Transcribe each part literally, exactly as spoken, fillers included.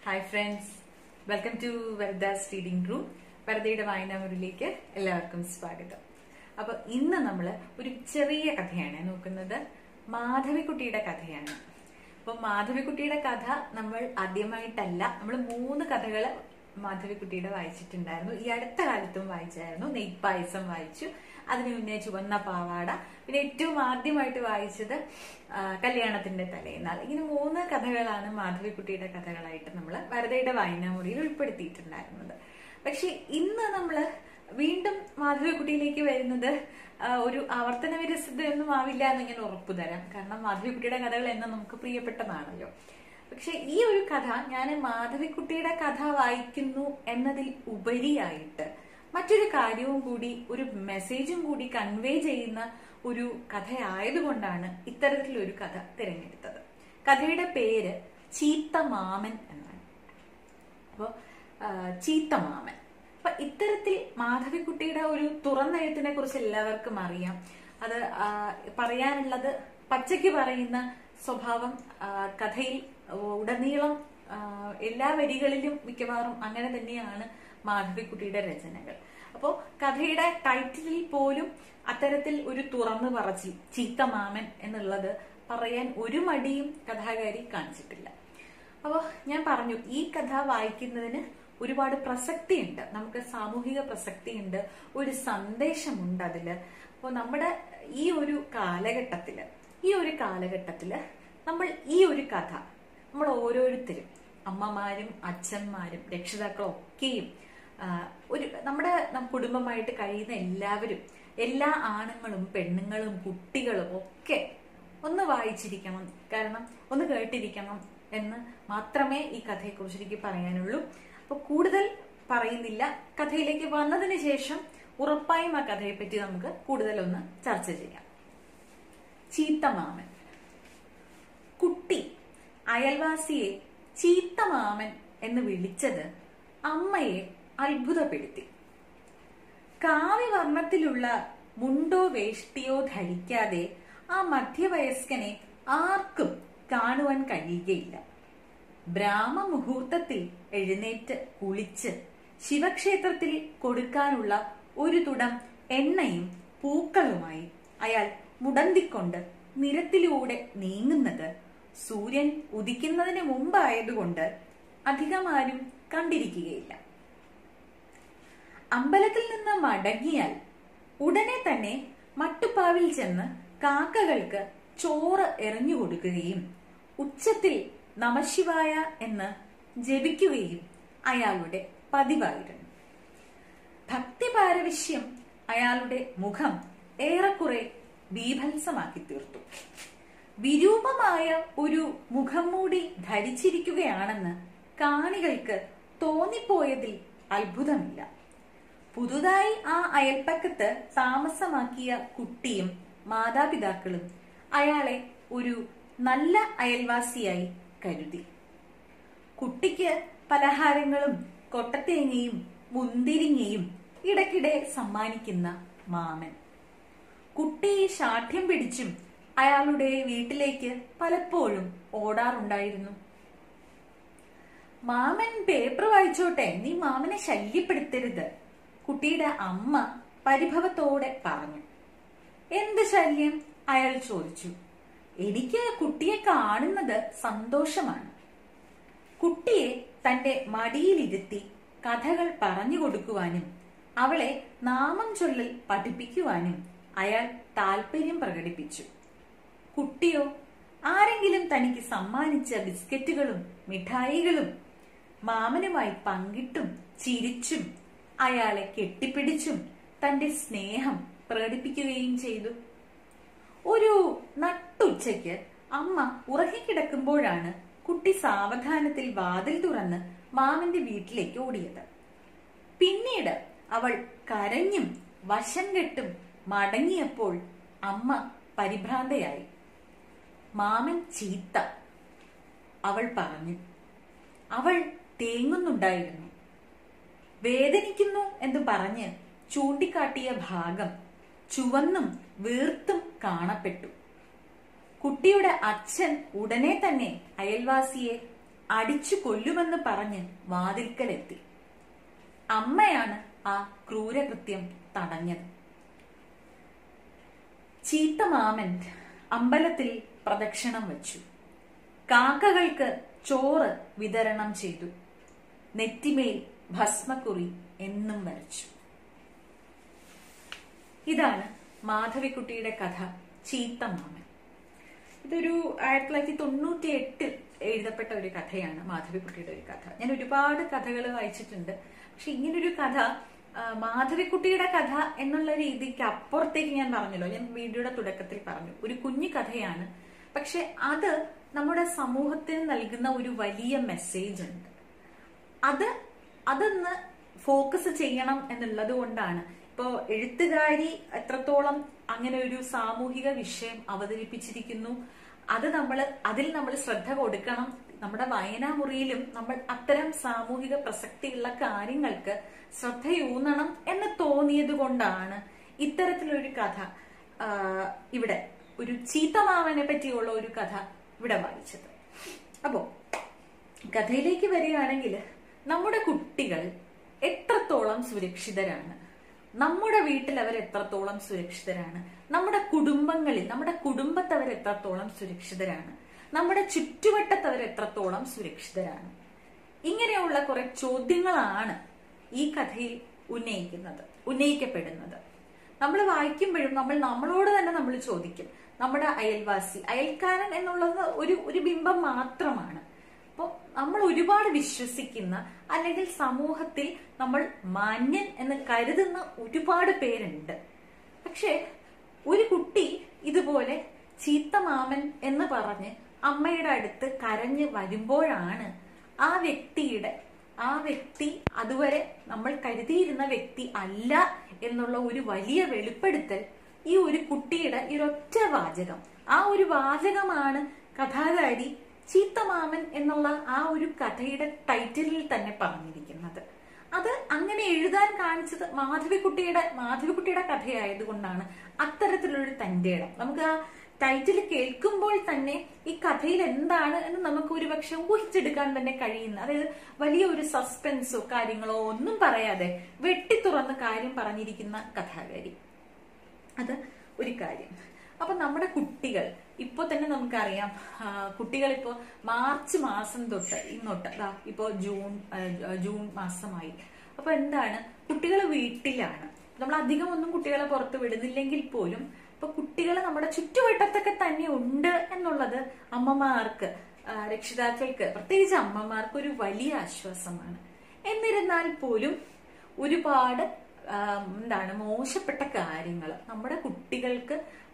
Hi friends, welcome to Verda's reading room. വെർദയുടെ വായനാമുറിയിലേക്ക് എല്ലാവർക്കും സ്വാഗതം. അപ്പൊ ഇന്ന് നമ്മൾ ഒരു ചെറിയ കഥയാണ് നോക്കുന്നത്. മാധവിക്കുട്ടിയുടെ കഥയാണ്. അപ്പൊ മാധവിക്കുട്ടിയുടെ കഥ നമ്മൾ ആദ്യമായിട്ടല്ല, നമ്മൾ മൂന്ന് കഥകൾ മാധവിക്കുട്ടിയുടെ വായിച്ചിട്ടുണ്ടായിരുന്നു. ഈ അടുത്ത കാലത്തും വായിച്ചായിരുന്നു. നെയ്പായസം വായിച്ചു, അതിനു മുന്നേ ചുവന്ന പാവാട, പിന്നെ ഏറ്റവും ആദ്യമായിട്ട് വായിച്ചത് കല്യാണത്തിന്റെ തലേന്നാൾ. ഇങ്ങനെ മൂന്ന് കഥകളാണ് മാധവിക്കുട്ടിയുടെ കഥകളായിട്ട് നമ്മൾ വെറുതെയുടെ വായനാമുറിയിൽ ഉൾപ്പെടുത്തിയിട്ടുണ്ടായിരുന്നത്. പക്ഷെ ഇന്ന് നമ്മള് വീണ്ടും മാധവിക്കുട്ടിയിലേക്ക് വരുന്നത് ഒരു ആവർത്തന വിരസതയൊന്നും ആവില്ല എന്ന് ഞാൻ ഉറപ്പു തരാം. കാരണം മാധവിക്കുട്ടിയുടെ കഥകൾ എന്നും നമുക്ക് പ്രിയപ്പെട്ടതാണല്ലോ. പക്ഷെ ഈ ഒരു കഥ ഞാൻ മാധവിക്കുട്ടിയുടെ കഥ വായിക്കുന്നു എന്നതിൽ ഉപരിയായിട്ട് മറ്റൊരു കാര്യവും കൂടി, ഒരു മെസ്സേജും കൂടി കൺവേ ചെയ്യുന്ന ഒരു കഥയായതുകൊണ്ടാണ് ഇത്തരത്തിലൊരു കഥ തിരഞ്ഞെടുത്തത്. കഥയുടെ പേര് ചീത്ത മാമൻ എന്നാണ്. അപ്പോ ചീത്ത മാമൻ. അപ്പൊ ഇത്തരത്തിൽ മാധവിക്കുട്ടിയുടെ ഒരു തുറന്നെഴുത്തിനെ കുറിച്ച് എല്ലാവർക്കും അറിയാം. അത് പറയാനുള്ളത് പച്ചയ്ക്ക് പറയുന്ന സ്വഭാവം കഥയിൽ ഉടനീളം എല്ലാ വരികളിലും മിക്കവാറും അങ്ങനെ തന്നെയാണ് മാധവിക്കുട്ടിയുടെ രചനകൾ. അപ്പോ കഥയുടെ ടൈറ്റിലിൽ പോലും അത്തരത്തിൽ ഒരു തുറന്നു പറച്ചിൽ ചീത്ത മാമൻ എന്നുള്ളത് പറയാൻ ഒരു മടിയും കഥാകാരി കാണിച്ചിട്ടില്ല. അപ്പോ ഞാൻ പറഞ്ഞു, ഈ കഥ വായിക്കുന്നതിന് ഒരുപാട് പ്രസക്തിയുണ്ട്. നമുക്ക് സാമൂഹിക പ്രസക്തിയുണ്ട്, ഒരു സന്ദേശമുണ്ട് അതില്. അപ്പോൾ നമ്മുടെ ഈ ഒരു കാലഘട്ടത്തില് ഈ ഒരു കാലഘട്ടത്തില് നമ്മൾ ഈ ഒരു കഥ നമ്മൾ ഓരോരുത്തരും, അമ്മമാരും അച്ഛന്മാരും രക്ഷിതാക്കളും ഒക്കെയും ഒരു നമ്മുടെ കുടുംബമായിട്ട് കഴിയുന്ന എല്ലാവരും, എല്ലാ ആണുങ്ങളും പെണ്ണുങ്ങളും കുട്ടികളും ഒക്കെ ഒന്ന് വായിച്ചിരിക്കണം, കാരണം ഒന്ന് കേട്ടിരിക്കണം എന്ന് മാത്രമേ ഈ കഥയെക്കുറിച്ച് എനിക്ക് പറയാനുള്ളൂ. അപ്പൊ കൂടുതൽ പറയുന്നില്ല. കഥയിലേക്ക് വന്നതിന് ശേഷം ഉറപ്പായും ആ കഥയെ പറ്റി നമുക്ക് കൂടുതലൊന്ന് ചർച്ച ചെയ്യാം. ചീത്ത മാമൻ. കുട്ടി അയൽവാസിയെ ചീത്ത മാമൻ എന്ന് വിളിച്ചത് അമ്മയെ അത്ഭുതപ്പെടുത്തി. കാവ്യവർണ്ണത്തിലുള്ള മുണ്ടോ വേഷ്ടിയോ ധരിക്കാതെ ആ മധ്യവയസ്കനെ ആർക്കും കാണുവാൻ കഴിയുകയില്ല. ബ്രാഹ്മമുഹൂർത്തത്തിൽ എഴുന്നേറ്റ് കുളിച്ച് ശിവക്ഷേത്രത്തിൽ കൊടുക്കാനുള്ള ഒരു തുടം എണ്ണയും പൂക്കളുമായി അയാൾ മുടന്തിക്കൊണ്ട് നിരത്തിലൂടെ നീങ്ങുന്നത് സൂര്യൻ ഉദിക്കുന്നതിന് മുമ്പായതുകൊണ്ട് അധികമാരും കണ്ടിരിക്കുകയില്ല. അമ്പലത്തിൽ നിന്ന് മടങ്ങിയാൽ ഉടനെ തന്നെ മട്ടുപ്പാവിൽ ചെന്ന് കാക്കകൾക്ക് ചോറ് എറിഞ്ഞു കൊടുക്കുകയും ഉച്ചത്തിൽ നമശിവായ എന്ന് ജപിക്കുകയും അയാളുടെ പതിവായിരുന്നു. ഭക്തിപാരവശ്യം അയാളുടെ മുഖം ഏറെക്കുറെ ബീഭത്സമാക്കി തീർത്തു. വിരൂപമായ ഒരു മുഖം മൂടി ധരിച്ചിരിക്കുകയാണെന്ന് കാണികൾക്ക് തോന്നിപ്പോയതിൽ അത്ഭുതമില്ല. പുതുതായി ആ അയൽപ്പക്കത്ത് താമസമാക്കിയ കുട്ടിയും മാതാപിതാക്കളും അയാളെ ഒരു നല്ല അയൽവാസിയായി കരുതി. കുട്ടിക്ക് പലഹാരങ്ങളും കൊട്ടത്തേങ്ങയും മുന്തിരിങ്ങയും ഇടയ്ക്കിടെ സമ്മാനിക്കുന്ന മാമൻ. കുട്ടി ശാഠ്യം പിടിച്ചും അയാളുടെ വീട്ടിലേക്ക് പലപ്പോഴും ഓടാറുണ്ടായിരുന്നു. മാമൻ പേപ്പർ വായിച്ചോട്ടെ, നീ മാമനെ ശല്യപ്പെടുത്തരുത്, കുട്ടിയുടെ അമ്മ പരിഭവത്തോടെ പറഞ്ഞു. എന്ത് ശല്യം? അയാൾ ചോദിച്ചു. എനിക്ക് കുട്ടിയെ കാണുന്നത് സന്തോഷമാണ്. കുട്ടിയെ തന്റെ മടിയിലിരുത്തി കഥകൾ പറഞ്ഞു കൊടുക്കുവാനും അവളെ നാമം ചൊല്ലൽ പഠിപ്പിക്കുവാനും അയാൾ താല്പര്യം പ്രകടിപ്പിച്ചു. കുട്ടിയോ ആരെങ്കിലും തനിക്ക് സമ്മാനിച്ച ബിസ്ക്കറ്റുകളും മിഠായികളും മാമനുമായി പങ്കിട്ടും ചിരിച്ചും അയാളെ കെട്ടിപ്പിടിച്ചും തന്റെ സ്നേഹം പ്രകടിപ്പിക്കുകയും ചെയ്തു. ഒരു നട്ടുച്ചയ്ക്ക് അമ്മ ഉറങ്ങിക്കിടക്കുമ്പോഴാണ് കുട്ടി സാവധാനത്തിൽ വാതിൽ തുറന്ന് മാമന്റെ വീട്ടിലേക്ക് ഓടിയത്. പിന്നീട് അവൾ കരഞ്ഞും വശം കെട്ടും മടങ്ങിയപ്പോൾ അമ്മ പരിഭ്രാന്തയായി. മാമൻ ചീത്ത, അവൾ പറഞ്ഞു. അവൾ തേങ്ങുന്നുണ്ടായിരുന്നു. വേദനിക്കുന്നു എന്ന് പറഞ്ഞ് ചൂണ്ടിക്കാട്ടിയ ഭാഗം ചുവന്നും വീർത്തും കാണപ്പെട്ടു. കുട്ടിയുടെ അച്ഛൻ ഉടനെ തന്നെ അയൽവാസിയെ അടിച്ചു കൊല്ലുമെന്ന് പറഞ്ഞ് വാതിൽക്കലെത്തി. അമ്മയാണ് ആ ക്രൂരകൃത്യം തടഞ്ഞത്. ചീത്ത മാമൻ അമ്പലത്തിൽ പ്രദക്ഷിണം വച്ചു. കാക്കകൾക്ക് ചോറ് വിതരണം ചെയ്തു. നെറ്റിമേൽ ഭസ്മക്കുറി എന്നും വരച്ചു. ഇതാണ് മാധവിക്കുട്ടിയുടെ കഥ ചീത്ത മാമൻ. ഇതൊരു ആയിരത്തി തൊള്ളായിരത്തി തൊണ്ണൂറ്റി എട്ടിൽ എഴുതപ്പെട്ട ഒരു കഥയാണ്, മാധവിക്കുട്ടിയുടെ ഒരു കഥ. ഞാൻ ഒരുപാട് കഥകൾ വായിച്ചിട്ടുണ്ട്. പക്ഷെ ഇങ്ങനൊരു കഥ, മാധവിക്കുട്ടിയുടെ കഥ എന്നുള്ള രീതിക്ക് അപ്പുറത്തേക്ക് ഞാൻ പറഞ്ഞല്ലോ, ഞാൻ വീഡിയോയുടെ തുടക്കത്തിൽ പറഞ്ഞു, ഒരു കുഞ്ഞു കഥയാണ്. പക്ഷെ അത് നമ്മുടെ സമൂഹത്തിന് നൽകുന്ന ഒരു വലിയ മെസ്സേജ് ഉണ്ട്. അത് അതൊന്ന് ഫോക്കസ് ചെയ്യണം എന്നുള്ളത് കൊണ്ടാണ്. ഇപ്പോ എഴുത്തുകാരി എത്രത്തോളം അങ്ങനെ ഒരു സാമൂഹിക വിഷയം അവതരിപ്പിച്ചിരിക്കുന്നു, അത് നമ്മൾ അതിൽ നമ്മൾ ശ്രദ്ധ കൊടുക്കണം. നമ്മുടെ വായനാമുറിയിലും നമ്മൾ അത്തരം സാമൂഹിക പ്രസക്തിയുള്ള കാര്യങ്ങൾക്ക് ശ്രദ്ധയൂന്നണം എന്ന് തോന്നിയത് കൊണ്ടാണ് ഇത്തരത്തിലൊരു കഥ ഇവിടെ, ഒരു ചീത്തമാവനെ പറ്റിയുള്ള ഒരു കഥ ഇവിടെ വായിച്ചത്. അപ്പോ കഥയിലേക്ക് വരികയാണെങ്കിൽ, നമ്മുടെ കുട്ടികൾ എത്രത്തോളം സുരക്ഷിതരാണ്, നമ്മുടെ വീട്ടിൽ അവർ എത്രത്തോളം സുരക്ഷിതരാണ്, നമ്മുടെ കുടുംബങ്ങളിൽ നമ്മുടെ കുടുംബത്ത് അവർ എത്രത്തോളം സുരക്ഷിതരാണ്, നമ്മുടെ ചുറ്റുവട്ടത്ത് അവർ എത്രത്തോളം സുരക്ഷിതരാണ്, ഇങ്ങനെയുള്ള കുറെ ചോദ്യങ്ങളാണ് ഈ കഥയിൽ ഉന്നയിക്കുന്നത് ഉന്നയിക്കപ്പെടുന്നത്. നമ്മൾ വായിക്കുമ്പോഴും നമ്മൾ നമ്മളോട് തന്നെ നമ്മൾ ചോദിക്കും, നമ്മുടെ അയൽവാസി, അയൽക്കാരൻ എന്നുള്ളത് ഒരു ഒരു ബിംബം മാത്രമാണ്. അപ്പോൾ നമ്മൾ ഒരുപാട് വിശ്വസിക്കുന്ന, അല്ലെങ്കിൽ സമൂഹത്തിൽ നമ്മൾ മാന്യൻ എന്ന് കരുതുന്ന ഒരുപാട് പേരുണ്ട്. പക്ഷെ ഒരു കുട്ടി ഇതുപോലെ ചീത്ത മാമൻ എന്ന് പറഞ്ഞ് അമ്മയുടെ അടുത്ത് കരഞ്ഞ് വരുമ്പോഴാണ് ആ വ്യക്തിയുടെ ആ വ്യക്തി അതുവരെ നമ്മൾ കരുതിയിരുന്ന വ്യക്തി അല്ല എന്നുള്ള ഒരു വലിയ വെളിപ്പെടുത്തൽ ഈ ഒരു കുട്ടിയുടെ ഈ ഒരൊറ്റ വാചകം, ആ ഒരു വാചകമാണ് കഥാകാരി ചീത്തമാമൻ എന്നുള്ള ആ ഒരു കഥയുടെ ടൈറ്റിലിൽ തന്നെ പറഞ്ഞിരിക്കുന്നത്. അത് അങ്ങനെ എഴുതാൻ കാണിച്ചത് മാധവിക്കുട്ടിയുടെ മാധവിക്കുട്ടിയുടെ കഥയായതുകൊണ്ടാണ് അത്തരത്തിലൊരു തന്റെ ഇടം. നമുക്ക് ആ ടൈറ്റിൽ കേൾക്കുമ്പോൾ തന്നെ ഈ കഥയിൽ എന്താണ് എന്ന് നമുക്ക് ഒരുപക്ഷെ ഊഹിച്ചെടുക്കാൻ തന്നെ കഴിയുന്ന, അതായത് വലിയ ഒരു സസ്പെൻസോ കാര്യങ്ങളോ ഒന്നും പറയാതെ വെട്ടിത്തുറന്ന് കാര്യം പറഞ്ഞിരിക്കുന്ന കഥാകാരി. അത് ഒരു കാര്യം. അപ്പൊ നമ്മുടെ കുട്ടികൾ ഇപ്പൊ തന്നെ നമുക്കറിയാം, കുട്ടികൾ ഇപ്പോ മാർച്ച് മാസം തൊട്ട് ഇങ്ങോട്ട് ഇപ്പോ ജൂൺ ജൂൺ മാസമായി. അപ്പൊ എന്താണ്, കുട്ടികൾ വീട്ടിലാണ്. നമ്മൾ അധികം ഒന്നും കുട്ടികളെ പുറത്ത് വിടുന്നില്ലെങ്കിൽ പോലും ഇപ്പൊ കുട്ടികൾ നമ്മുടെ ചുറ്റുവട്ടത്തൊക്കെ തന്നെ ഉണ്ട് എന്നുള്ളത് അമ്മമാർക്ക്, രക്ഷിതാക്കൾക്ക്, പ്രത്യേകിച്ച് അമ്മമാർക്ക് ഒരു വലിയ ആശ്വാസമാണ്. എന്നിരുന്നാൽ പോലും ഒരുപാട് എന്താണ് മോശപ്പെട്ട കാര്യങ്ങൾ നമ്മുടെ കുട്ടികൾക്ക്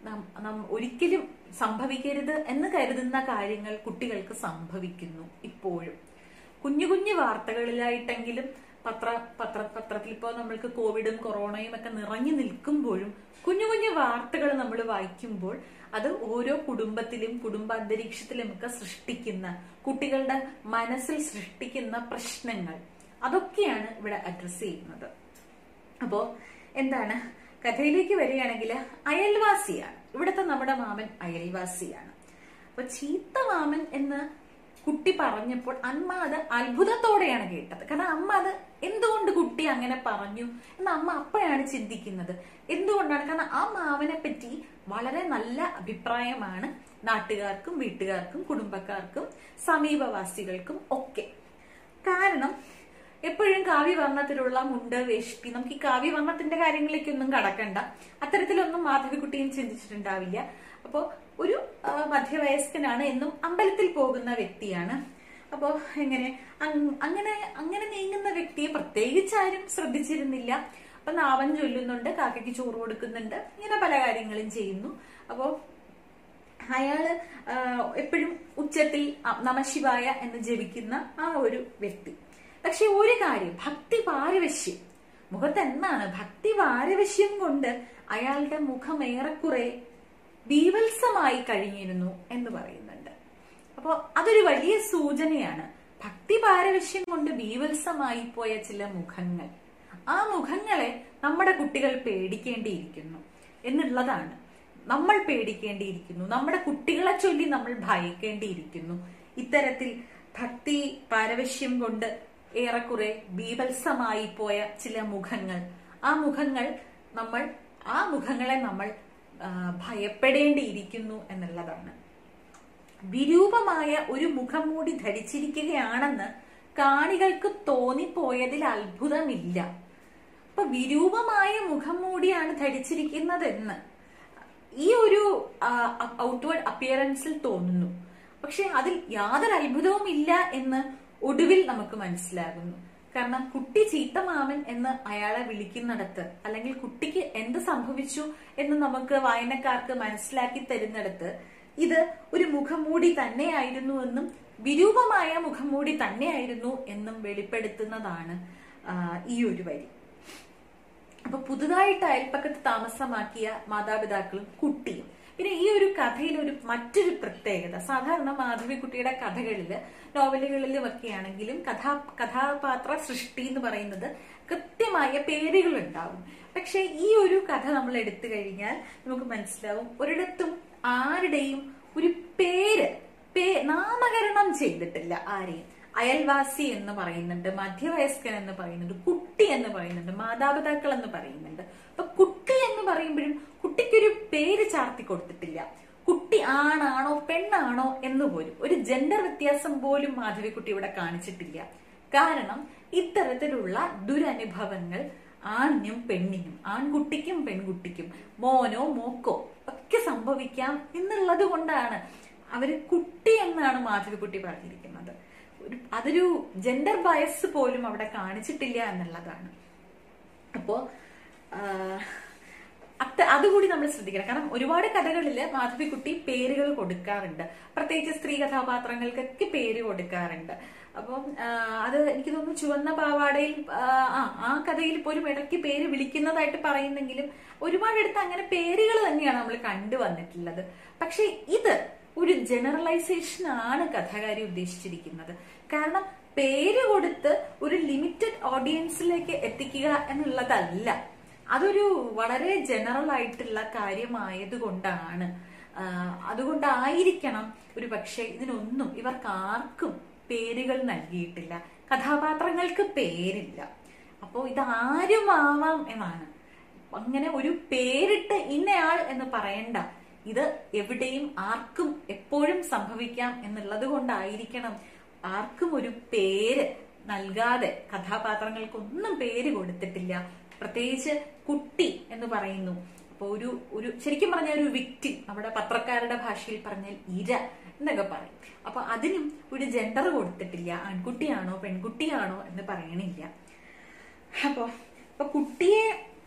ഒരിക്കലും സംഭവിക്കരുത് എന്ന് കരുതുന്ന കാര്യങ്ങൾ കുട്ടികൾക്ക് സംഭവിക്കുന്നു. ഇപ്പോഴും കുഞ്ഞു കുഞ്ഞു വാർത്തകളിലായിട്ടെങ്കിലും പത്ര പത്ര പത്രത്തിൽ ഇപ്പോൾ നമ്മൾക്ക് കോവിഡും കൊറോണയും ഒക്കെ നിറഞ്ഞു നിൽക്കുമ്പോഴും കുഞ്ഞു കുഞ്ഞു വാർത്തകൾ നമ്മൾ വായിക്കുമ്പോൾ അത് ഓരോ കുടുംബത്തിലും കുടുംബാന്തരീക്ഷത്തിലും ഒക്കെ സൃഷ്ടിക്കുന്ന, കുട്ടികളുടെ മനസ്സിൽ സൃഷ്ടിക്കുന്ന പ്രശ്നങ്ങൾ, അതൊക്കെയാണ് ഇവിടെ അഡ്രസ് ചെയ്യുന്നത്. അപ്പോ എന്താണ്, കഥയിലേക്ക് വരികയാണെങ്കിൽ അയൽവാസിയാണ് ഇവിടുത്തെ നമ്മുടെ മാമൻ, അയൽവാസിയാണ്. അപ്പൊ ചീത്ത മാമൻ എന്ന് കുട്ടി പറഞ്ഞപ്പോൾ അമ്മ അത് അത്ഭുതത്തോടെയാണ് കേട്ടത്. കാരണം അമ്മ അത് എന്തുകൊണ്ട് കുട്ടി അങ്ങനെ പറഞ്ഞു എന്ന് അമ്മ അപ്പോഴാണ് ചിന്തിക്കുന്നത്. എന്തുകൊണ്ടാണ്? കാരണം ആ മാമനെ പറ്റി വളരെ നല്ല അഭിപ്രായമാണ് നാട്ടുകാർക്കും വീട്ടുകാർക്കും കുടുംബക്കാർക്കും സമീപവാസികൾക്കും ഒക്കെ. കാരണം എപ്പോഴും കാവ്യവർണ്ണത്തിലുള്ള മുണ്ട്, വേഷ്ടി, നമുക്ക് ഈ കാവ്യവർണ്ണത്തിന്റെ കാര്യങ്ങളിലേക്കൊന്നും കടക്കണ്ട, അത്തരത്തിലൊന്നും മാധവിക്കുട്ടിയും ചിന്തിച്ചിട്ടുണ്ടാവില്ല. അപ്പോ ഒരു മധ്യവയസ്കനാണ്, എന്നും അമ്പലത്തിൽ പോകുന്ന വ്യക്തിയാണ്. അപ്പോ എങ്ങനെ അങ്ങനെ അങ്ങനെ നീങ്ങുന്ന വ്യക്തിയെ പ്രത്യേകിച്ച് ആരും ശ്രദ്ധിച്ചിരുന്നില്ല. അപ്പൊ നാവൻ ചൊല്ലുന്നുണ്ട്, കാക്കയ്ക്ക് ചോറ് കൊടുക്കുന്നുണ്ട്, ഇങ്ങനെ പല കാര്യങ്ങളും ചെയ്യുന്നു. അപ്പോ അയാള് എപ്പോഴും ഉച്ചത്തിൽ നമശിവായ എന്ന് ജപിക്കുന്ന ആ ഒരു വ്യക്തി. പക്ഷെ ഒരു കാര്യം, ഭക്തി പാരവശ്യം മുഖത്ത് എന്താണ്, ഭക്തി പാരവശ്യം കൊണ്ട് അയാളുടെ മുഖം ഏറെക്കുറെ ബീവത്സമായി കഴിഞ്ഞിരുന്നു എന്ന് പറയുന്നുണ്ട്. അപ്പൊ അതൊരു വലിയ സൂചനയാണ്. ഭക്തി പാരവശ്യം കൊണ്ട് ബീവത്സമായി പോയ ചില മുഖങ്ങൾ, ആ മുഖങ്ങളെ നമ്മുടെ കുട്ടികൾ പേടിക്കേണ്ടിയിരിക്കുന്നു എന്നുള്ളതാണ്. നമ്മൾ പേടിക്കേണ്ടിയിരിക്കുന്നു, നമ്മുടെ കുട്ടികളെ ചൊല്ലി നമ്മൾ ഭയക്കേണ്ടിയിരിക്കുന്നു. ഇത്തരത്തിൽ ഭക്തി പാരവശ്യം കൊണ്ട് ഏറെക്കുറെ ബീഭത്സമായി പോയ ചില മുഖങ്ങൾ, ആ മുഖങ്ങൾ നമ്മൾ ആ മുഖങ്ങളെ നമ്മൾ ഭയപ്പെടേണ്ടിയിരിക്കുന്നു എന്നുള്ളതാണ്. വിരൂപമായ ഒരു മുഖംമൂടി ധരിച്ചിരിക്കുകയാണെന്ന് കാണികൾക്ക് തോന്നിപ്പോയതിൽ അത്ഭുതമില്ല. അപ്പൊ വിരൂപമായ മുഖംമൂടിയാണ് ധരിച്ചിരിക്കുന്നതെന്ന് ഈ ഒരു ഔട്ട്വേർഡ് അപ്പിയറൻസിൽ തോന്നുന്നു. പക്ഷെ അതിൽ യാതൊരു അത്ഭുതവും ഇല്ല എന്ന് ഒടുവിൽ നമുക്ക് മനസ്സിലാകുന്നു. കാരണം കുട്ടി ചീത്ത മാമൻ എന്ന് അയാളെ വിളിക്കുന്നിടത്ത്, അല്ലെങ്കിൽ കുട്ടിക്ക് എന്ത് സംഭവിച്ചു എന്ന് നമുക്ക് വായനക്കാർക്ക് മനസ്സിലാക്കി തരുന്നിടത്ത് ഇത് ഒരു മുഖംമൂടി തന്നെയായിരുന്നു എന്നും വിരൂപമായ മുഖംമൂടി തന്നെയായിരുന്നു എന്നും വെളിപ്പെടുത്തുന്നതാണ് ഈ ഒരു വരി. അപ്പൊ പുതുതായിട്ട് അയൽപ്പക്കത്ത് താമസമാക്കിയ മാതാപിതാക്കളും കുട്ടിയും. പിന്നെ ഈ ഒരു കഥയിൽ ഒരു മറ്റൊരു പ്രത്യേകത, സാധാരണ മാധവിക്കുട്ടിയുടെ കഥകളില് നോവലുകളിലും ഒക്കെ ആണെങ്കിലും കഥാ കഥാപാത്ര സൃഷ്ടി എന്ന് പറയുന്നത് കൃത്യമായ പേരുകൾ ഉണ്ടാവും. പക്ഷെ ഈ ഒരു കഥ നമ്മൾ എടുത്തു കഴിഞ്ഞാൽ നമുക്ക് മനസ്സിലാവും ഒരിടത്തും ആരുടെയും ഒരു പേര് പേ നാമകരണം ചെയ്തിട്ടില്ല ആരെയും. അയൽവാസി എന്ന് പറയുന്നുണ്ട്, മധ്യവയസ്കൻ എന്ന് പറയുന്നുണ്ട്, കുട്ടി എന്ന് പറയുന്നുണ്ട്, മാതാപിതാക്കൾ എന്ന് പറയുന്നുണ്ട്. അപ്പൊ കുട്ടി എന്ന് പറയുമ്പോഴും കുട്ടിക്കൊരു പേര് ചാർത്തി കൊടുത്തിട്ടില്ല. കുട്ടി ആണാണോ പെണ്ണാണോ എന്ന് പോലും ഒരു ജെൻഡർ വ്യത്യാസം പോലും മാധവിക്കുട്ടി ഇവിടെ കാണിച്ചിട്ടില്ല. കാരണം ഇത്തരത്തിലുള്ള ദുരനുഭവങ്ങൾ ആണിനും പെണ്ണിനും, ആൺകുട്ടിക്കും പെൺകുട്ടിക്കും, മോനോ മോക്കോ ഒക്കെ സംഭവിക്കാം എന്നുള്ളത് കൊണ്ടാണ് അവര് കുട്ടി എന്നാണ് മാധവിക്കുട്ടി പറഞ്ഞിരിക്കുന്നത്. ഒരു അതൊരു ജെൻഡർ ബയസ് പോലും അവിടെ കാണിച്ചിട്ടില്ല എന്നുള്ളതാണ്. അപ്പോ അത് അതുകൂടി നമ്മൾ ശ്രദ്ധിക്കണം. കാരണം ഒരുപാട് കഥകളിൽ മാധവിക്കുട്ടി പേരുകൾ കൊടുക്കാറുണ്ട്, പ്രത്യേകിച്ച് സ്ത്രീ കഥാപാത്രങ്ങൾക്കൊക്കെ പേര് കൊടുക്കാറുണ്ട്. അപ്പം അത് എനിക്ക് തോന്നുന്നു ചുവന്ന പാവാടയിൽ ആ ആ കഥയിൽ പോലും ഇടയ്ക്ക് പേര് വിളിക്കുന്നതായിട്ട് പറയുന്നെങ്കിലും ഒരുപാടെടുത്ത് അങ്ങനെ പേരുകൾ തന്നെയാണ് നമ്മൾ കണ്ടുവന്നിട്ടുള്ളത്. പക്ഷെ ഇത് ഒരു ജനറലൈസേഷൻ ആണ് കഥാകാരി ഉദ്ദേശിച്ചിരിക്കുന്നത്. കാരണം പേര് കൊടുത്ത് ഒരു ലിമിറ്റഡ് ഓഡിയൻസിലേക്ക് എത്തിക്കുക എന്നുള്ളതല്ല, അതൊരു വളരെ ജനറൽ ആയിട്ടുള്ള കാര്യമായത് കൊണ്ടാണ്. അതുകൊണ്ടായിരിക്കണം ഒരു പക്ഷെ ഇതിനൊന്നും ഇവർക്ക് ആർക്കും പേരുകൾ നൽകിയിട്ടില്ല, കഥാപാത്രങ്ങൾക്ക് പേരില്ല. അപ്പോ ഇത് ആരുമാവാം എന്നാണ്. അങ്ങനെ ഒരു പേരിട്ട് ഇന്നയാൾ എന്ന് പറയണ്ട, ഇത് എവിടെയും ആർക്കും എപ്പോഴും സംഭവിക്കാം എന്നുള്ളത് കൊണ്ടായിരിക്കണം ആർക്കും ഒരു പേര് നൽകാതെ, കഥാപാത്രങ്ങൾക്കൊന്നും പേര് കൊടുത്തിട്ടില്ല. പ്രത്യേകിച്ച് കുട്ടി എന്ന് പറയുന്നു. അപ്പൊ ഒരു ഒരു ശരിക്കും പറഞ്ഞ ഒരു വിക്ടിം, നമ്മുടെ പത്രക്കാരുടെ ഭാഷയിൽ പറഞ്ഞാൽ ഇര എന്നൊക്കെ പറയും. അപ്പൊ അതിനും ഒരു ജെൻഡർ കൊടുത്തിട്ടില്ല, ആൺകുട്ടിയാണോ പെൺകുട്ടിയാണോ എന്ന് പറയണില്ല. അപ്പൊ അപ്പൊ കുട്ടിയെ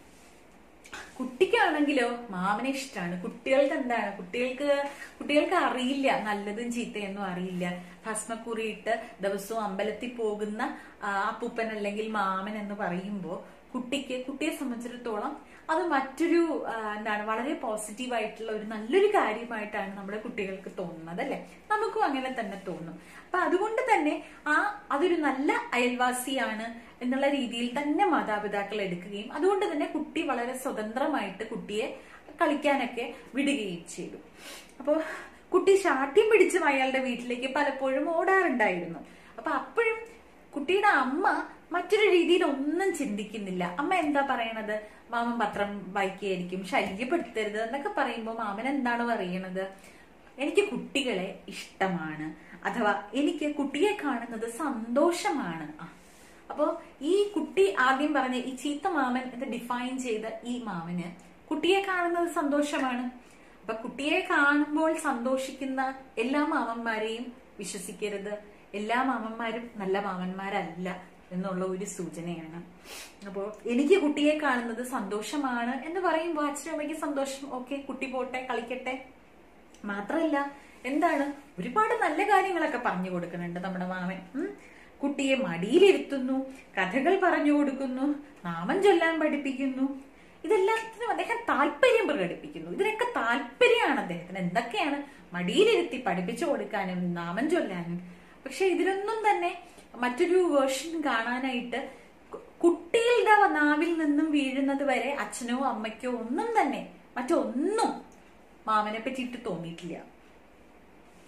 കുട്ടിക്കാണെങ്കിലോ മാമനെ ഇഷ്ടമാണ്. കുട്ടികൾക്ക് എന്താണ്, കുട്ടികൾക്ക് കുട്ടികൾക്ക് അറിയില്ല നല്ലതും ചീത്തയൊന്നും അറിയില്ല. ഭസ്മക്കുറിയിട്ട് ദിവസവും അമ്പലത്തിൽ പോകുന്ന അപ്പൂപ്പൻ അല്ലെങ്കിൽ മാമൻ എന്ന് പറയുമ്പോ കുട്ടിക്ക് കുട്ടിയെ സംബന്ധിച്ചിടത്തോളം അത് മറ്റൊരു എന്താണ് വളരെ പോസിറ്റീവ് ആയിട്ടുള്ള ഒരു നല്ലൊരു കാര്യമായിട്ടാണ് നമ്മുടെ കുട്ടികൾക്ക് തോന്നുന്നത്, അല്ലെ? നമുക്കും അങ്ങനെ തന്നെ തോന്നും. അപ്പൊ അതുകൊണ്ട് തന്നെ ആ അതൊരു നല്ല അയൽവാസിയാണ് എന്നുള്ള രീതിയിൽ തന്നെ മാതാപിതാക്കൾ എടുക്കുകയും അതുകൊണ്ട് തന്നെ കുട്ടി വളരെ സ്വതന്ത്രമായിട്ട് കുട്ടിയെ കളിക്കാനൊക്കെ വിടുകയും ചെയ്തു. അപ്പൊ കുട്ടി ശാഠ്യം പിടിച്ചും അയാളുടെ വീട്ടിലേക്ക് പലപ്പോഴും ഓടാറുണ്ടായിരുന്നു. അപ്പൊ അപ്പോഴും കുട്ടിയുടെ അമ്മ മറ്റൊരു രീതിയിൽ ഒന്നും ചിന്തിക്കുന്നില്ല. അമ്മ എന്താ പറയണത്, മാമൻ പത്രം വായിക്കുകയായിരിക്കും, ശല്യപ്പെടുത്തരുത് എന്നൊക്കെ പറയുമ്പോൾ മാമൻ എന്താണ് പറയണത്, എനിക്ക് കുട്ടികളെ ഇഷ്ടമാണ്, അഥവാ എനിക്ക് കുട്ടിയെ കാണുന്നത് സന്തോഷമാണ്. ആ അപ്പോ ഈ കുട്ടി ആദ്യം പറഞ്ഞ ഈ ചീത്ത മാമൻ എന്ന് ഡിഫൈൻ ചെയ്ത ഈ മാമന് കുട്ടിയെ കാണുന്നത് സന്തോഷമാണ്. അപ്പൊ കുട്ടിയെ കാണുമ്പോൾ സന്തോഷിക്കുന്ന എല്ലാ മാമന്മാരെയും വിശ്വസിക്കരുത്, എല്ലാ മാമന്മാരും നല്ല മാമന്മാരല്ല എന്നുള്ള ഒരു സൂചനയാണ്. അപ്പോ എനിക്ക് കുട്ടിയെ കാണുന്നത് സന്തോഷമാണ് എന്ന് പറയുമ്പോൾ അച്ഛനും അമ്മയ്ക്ക് സന്തോഷം, ഓക്കെ കുട്ടി പോട്ടെ കളിക്കട്ടെ. മാത്രമല്ല എന്താണ്, ഒരുപാട് നല്ല കാര്യങ്ങളൊക്കെ പറഞ്ഞു കൊടുക്കുന്നുണ്ട് നമ്മുടെ മാമൻ. ഉം കുട്ടിയെ മടിയിലിരുത്തുന്നു, കഥകൾ പറഞ്ഞു കൊടുക്കുന്നു, നാമം ചൊല്ലാൻ പഠിപ്പിക്കുന്നു. ഇതെല്ലാത്തിനും അദ്ദേഹം താല്പര്യം പ്രകടിപ്പിക്കുന്നു. ഇതിനൊക്കെ താല്പര്യമാണ് അദ്ദേഹത്തിന്. എന്തൊക്കെയാണ് മടിയിലിരുത്തി പഠിപ്പിച്ചു കൊടുക്കാനും നാമം ചൊല്ലാനും. പക്ഷെ ഇതിലൊന്നും തന്നെ മറ്റൊരു വേർഷൻ കാണാനായിട്ട് കുട്ടികളുടെ നാവിൽ നിന്നും വീഴുന്നത് വരെ അച്ഛനോ അമ്മയ്ക്കോ ഒന്നും തന്നെ മറ്റൊന്നും മാമനെ പറ്റിയിട്ട് തോന്നിയിട്ടില്ല.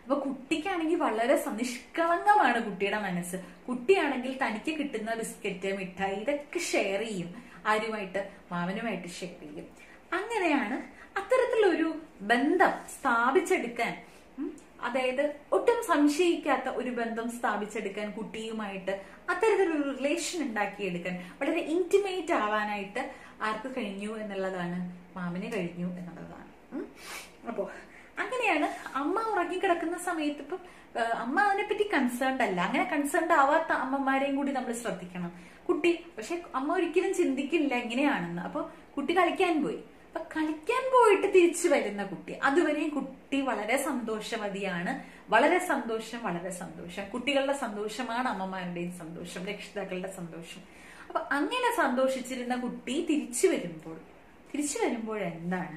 അപ്പൊ കുട്ടിക്കാണെങ്കിൽ വളരെ നിഷ്കളങ്കമാണ് കുട്ടിയുടെ മനസ്സ്. കുട്ടിയാണെങ്കിൽ തനിക്ക് കിട്ടുന്ന ബിസ്ക്കറ്റ്, മിഠായി ഇതൊക്കെ ഷെയർ ചെയ്യും. ആരുമായിട്ട്? മാമനുമായിട്ട് ഷെയർ ചെയ്യും. അങ്ങനെയാണ് അത്തരത്തിലൊരു ബന്ധം സ്ഥാപിച്ചെടുക്കാൻ, അതായത് ഒട്ടും സംശയിക്കാത്ത ഒരു ബന്ധം സ്ഥാപിച്ചെടുക്കാൻ കുട്ടിയുമായിട്ട് അത്തരത്തിലൊരു റിലേഷൻ ഉണ്ടാക്കിയെടുക്കാൻ, വളരെ ഇന്റിമേറ്റ് ആവാനായിട്ട് ആർക്ക് കഴിഞ്ഞു എന്നുള്ളതാണ്? മാമന് കഴിഞ്ഞു എന്നുള്ളതാണ്. അപ്പോ അങ്ങനെയാണ് അമ്മ ഉറങ്ങിക്കിടക്കുന്ന സമയത്ത് ഇപ്പം അമ്മ അതിനെപ്പറ്റി കൺസേൺഡ് അല്ല. അങ്ങനെ കൺസേൺഡ് ആവാത്ത അമ്മമാരെയും കൂടി നമ്മൾ ശ്രദ്ധിക്കണം. കുട്ടി പക്ഷെ അമ്മ ഒരിക്കലും ചിന്തിക്കില്ല എങ്ങനെയാണെന്ന്. അപ്പൊ കുട്ടി കളിക്കാൻ പോയി. അപ്പൊ കളിക്കാൻ പോയിട്ട് തിരിച്ചു വരുന്ന കുട്ടി, അതുവരെയും കുട്ടി വളരെ സന്തോഷവതിയാണ്. വളരെ സന്തോഷം, വളരെ സന്തോഷം. കുട്ടികളുടെ സന്തോഷമാണ് അമ്മമാരുടെയും സന്തോഷം, രക്ഷിതാക്കളുടെ സന്തോഷം. അപ്പൊ അങ്ങനെ സന്തോഷിച്ചിരുന്ന കുട്ടി തിരിച്ചു വരുമ്പോൾ തിരിച്ചു വരുമ്പോൾ എന്താണ്?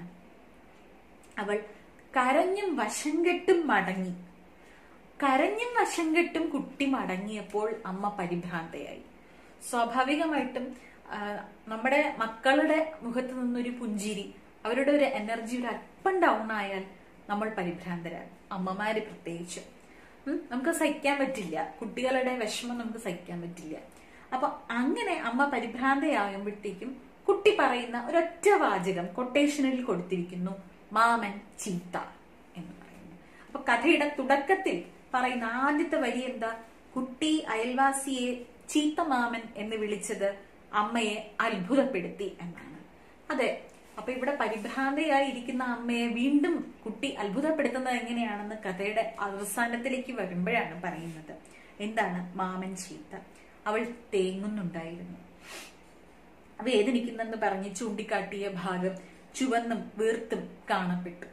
അവൾ കരഞ്ഞും വശം കെട്ടും മടങ്ങി. കരഞ്ഞും വശം കെട്ടും കുട്ടി മടങ്ങിയപ്പോൾ അമ്മ പരിഭ്രാന്തയായി. സ്വാഭാവികമായിട്ടും നമ്മുടെ മക്കളുടെ മുഖത്ത് നിന്നൊരു പുഞ്ചിരി, അവരുടെ ഒരു എനർജി ഒരു അല്പം ഡൗൺ ആയാൽ നമ്മൾ പരിഭ്രാന്തരാകും. അമ്മമാര് പ്രത്യേകിച്ച് നമുക്ക് സഹിക്കാൻ പറ്റില്ല. കുട്ടികളുടെ വിഷമം നമുക്ക് സഹിക്കാൻ പറ്റില്ല. അപ്പൊ അങ്ങനെ അമ്മ പരിഭ്രാന്തയാകുമ്പോഴത്തേക്കും കുട്ടി പറയുന്ന ഒരൊറ്റ വാചകം കൊട്ടേഷനിൽ കൊടുത്തിരിക്കുന്നു, മാമൻ ചീത്ത എന്ന് പറയുന്നു. അപ്പൊ കഥയുടെ തുടക്കത്തിൽ പറയുന്ന ആദ്യത്തെ വരി എന്താ? കുട്ടി അയൽവാസിയെ ചീത്ത മാമൻ എന്ന് വിളിച്ചത് അമ്മയെ അത്ഭുതപ്പെടുത്തി എന്നാണ്. അതെ, അപ്പൊ ഇവിടെ പരിഭ്രാന്തയായി ഇരിക്കുന്ന അമ്മയെ വീണ്ടും കുട്ടി അത്ഭുതപ്പെടുത്തുന്നത് എങ്ങനെയാണെന്ന് കഥയുടെ അവസാനത്തിലേക്ക് വരുമ്പോഴാണ് പറയുന്നത്. എന്താണ്? മാമൻ ചീത്ത. അവൾ തേങ്ങുന്നുണ്ടായിരുന്നു. വേദനിക്കുന്നെന്ന് പറഞ്ഞ് ചൂണ്ടിക്കാട്ടിയ ഭാഗം ചുവന്നും വീർത്തും കാണപ്പെട്ടു.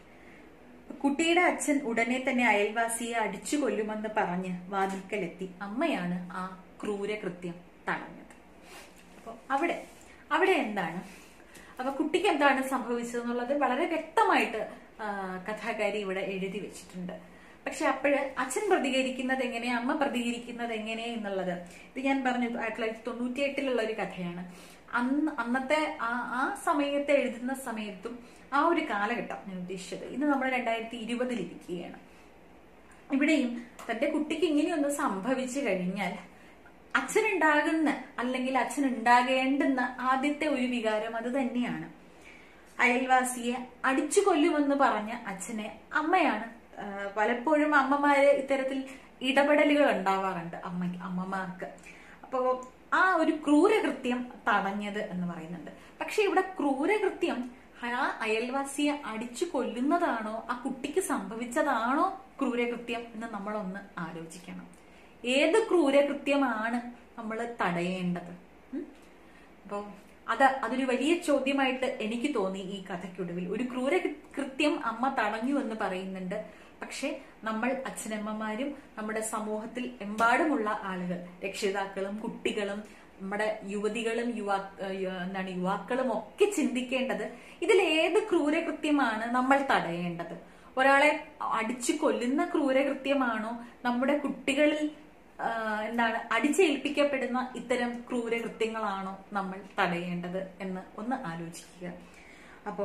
കുട്ടിയുടെ അച്ഛൻ ഉടനെ തന്നെ അയൽവാസിയെ അടിച്ചു കൊല്ലുമെന്ന് പറഞ്ഞ് വാതിൽക്കലെത്തി. അമ്മയാണ് ആ ക്രൂരകൃത്യം തടഞ്ഞത്. അപ്പൊ അവിടെ അവിടെ എന്താണ്? അപ്പൊ കുട്ടിക്ക് എന്താണ് സംഭവിച്ചതെന്നുള്ളത് വളരെ വ്യക്തമായിട്ട് കഥാകാരി ഇവിടെ എഴുതി വെച്ചിട്ടുണ്ട്. പക്ഷെ അപ്പോഴ് അച്ഛൻ പ്രതികരിക്കുന്നത് എങ്ങനെ, അമ്മ പ്രതികരിക്കുന്നത് എങ്ങനെ എന്നുള്ളത് ഇത് ഞാൻ പറഞ്ഞു ആയിരത്തി തൊള്ളായിരത്തി തൊണ്ണൂറ്റി എട്ടിലുള്ള ഒരു കഥയാണ്. അന്ന് അന്നത്തെ ആ ആ സമയത്ത് എഴുതുന്ന സമയത്തും ആ ഒരു കാലഘട്ടം ഞാൻ ഉദ്ദേശിച്ചത്. ഇന്ന് നമ്മൾ രണ്ടായിരത്തി ഇരുപതിൽ ഇരിക്കുകയാണ്. ഇവിടെയും തന്റെ കുട്ടിക്ക് ഇങ്ങനെയൊന്ന് സംഭവിച്ചു കഴിഞ്ഞാൽ അച്ഛനുണ്ടാകുന്ന അല്ലെങ്കിൽ അച്ഛൻ ഉണ്ടാകേണ്ടുന്ന ആദ്യത്തെ ഒരു വികാരം അത് തന്നെയാണ്. അയൽവാസിയെ അടിച്ചു കൊല്ലുമെന്ന് പറഞ്ഞ അച്ഛനെ അമ്മയാണ്. പലപ്പോഴും അമ്മമാര് ഇത്തരത്തിൽ ഇടപെടലുകൾ ഉണ്ടാവാറുണ്ട് അമ്മ അമ്മമാർക്ക്. അപ്പോ ആ ഒരു ക്രൂരകൃത്യം തടഞ്ഞത് എന്ന് പറയുന്നുണ്ട്. പക്ഷെ ഇവിടെ ക്രൂരകൃത്യം ആ അയൽവാസിയെ അടിച്ചു കൊല്ലുന്നതാണോ, ആ കുട്ടിക്ക് സംഭവിച്ചതാണോ ക്രൂരകൃത്യം എന്ന് നമ്മളൊന്ന് ആലോചിക്കണം. ഏത് ക്രൂരകൃത്യമാണ് നമ്മൾ തടയേണ്ടത്? അപ്പോ അത് അതൊരു വലിയ ചോദ്യമായിട്ട് എനിക്ക് തോന്നി ഈ കഥയ്ക്കൊടുവിൽ. ഒരു ക്രൂരകൃത്യം അമ്മ തടഞ്ഞു എന്ന് പറയുന്നുണ്ട്. പക്ഷെ നമ്മൾ അച്ഛനമ്മമാരും നമ്മുടെ സമൂഹത്തിൽ എമ്പാടുമുള്ള ആളുകൾ, രക്ഷിതാക്കളും കുട്ടികളും നമ്മുടെ യുവതികളും യുവാ എന്താണ് യുവാക്കളും ഒക്കെ ചിന്തിക്കേണ്ടത് ഇതിൽ ഏത് ക്രൂരകൃത്യമാണ് നമ്മൾ തടയേണ്ടത്? ഒരാളെ അടിച്ചു കൊല്ലുന്ന ക്രൂരകൃത്യമാണോ, നമ്മുടെ കുട്ടികളിൽ എന്താണ് അടിച്ചേൽപ്പിക്കപ്പെടുന്ന ഇത്തരം ക്രൂരകൃത്യങ്ങളാണോ നമ്മൾ തടയേണ്ടത് എന്ന് ഒന്ന് ആലോചിക്കുക. അപ്പോ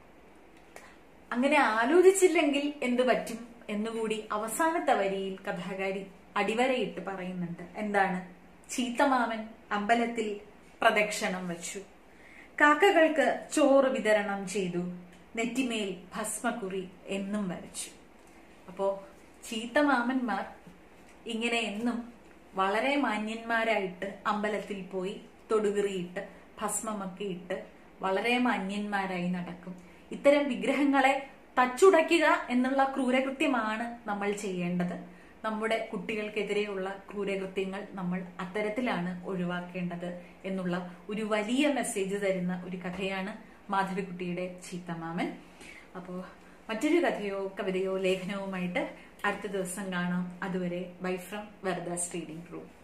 അങ്ങനെ ആലോചിച്ചില്ലെങ്കിൽ എന്തു പറ്റും എന്നുകൂടി അവസാനത്തെ വരിയിൽ കഥാകാരി അടിവരയിട്ട് പറയുന്നുണ്ട്. എന്താണ്? ചീത്തമാമൻ അമ്പലത്തിൽ പ്രദക്ഷിണം വച്ചു, കാക്കകൾക്ക് ചോറ് വിതരണം ചെയ്തു, നെറ്റിമേൽ ഭസ്മക്കുറി എന്നും വരച്ചു. അപ്പോ ചീത്തമാമന്മാർ ഇങ്ങനെ എന്നും വളരെ മാന്യന്മാരായിട്ട് അമ്പലത്തിൽ പോയി തൊടുകുറിയിട്ട് ഭസ്മമൊക്കെ ഇട്ട് വളരെ മാന്യന്മാരായി നടക്കും. ഇത്തരം വിഗ്രഹങ്ങളെ തച്ചുടയ്ക്കുക എന്നുള്ള ക്രൂരകൃത്യമാണ് നമ്മൾ ചെയ്യേണ്ടത്. നമ്മുടെ കുട്ടികൾക്കെതിരെയുള്ള ക്രൂരകൃത്യങ്ങൾ നമ്മൾ അത്തരത്തിലാണ് ഒഴിവാക്കേണ്ടത് എന്നുള്ള ഒരു വലിയ മെസ്സേജ് തരുന്ന ഒരു കഥയാണ് മാധവിക്കുട്ടിയുടെ ചീത്തമാമൻ. അപ്പോ മറ്റൊരു കഥയോ കവിതയോ ലേഖനവുമായിട്ട് അടുത്ത ദിവസം കാണാം. അതുവരെ bye from Verda's reading room.